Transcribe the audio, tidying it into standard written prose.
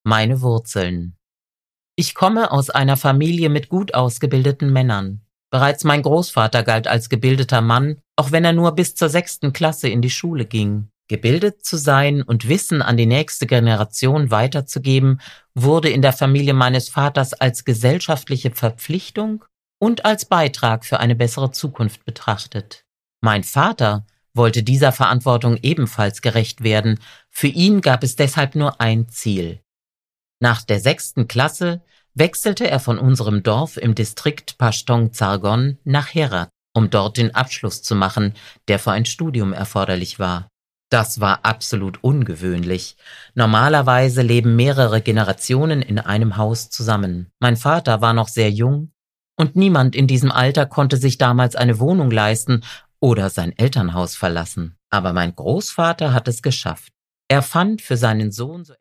Meine Wurzeln. Ich komme aus einer Familie mit gut ausgebildeten Männern. Bereits mein Großvater galt als gebildeter Mann, auch wenn er nur bis zur 6. Klasse in die Schule ging. Gebildet zu sein und Wissen an die nächste Generation weiterzugeben, wurde in der Familie meines Vaters als gesellschaftliche Verpflichtung und als Beitrag für eine bessere Zukunft betrachtet. Mein Vater wollte dieser Verantwortung ebenfalls gerecht werden. Für ihn gab es deshalb nur ein Ziel. Nach der 6. Klasse wechselte er von unserem Dorf im Distrikt Pashtong Sargon nach Herat, um dort den Abschluss zu machen, der für ein Studium erforderlich war. Das war absolut ungewöhnlich. Normalerweise leben mehrere Generationen in einem Haus zusammen. Mein Vater war noch sehr jung und niemand in diesem Alter konnte sich damals eine Wohnung leisten oder sein Elternhaus verlassen. Aber mein Großvater hat es geschafft. Er fand für seinen Sohn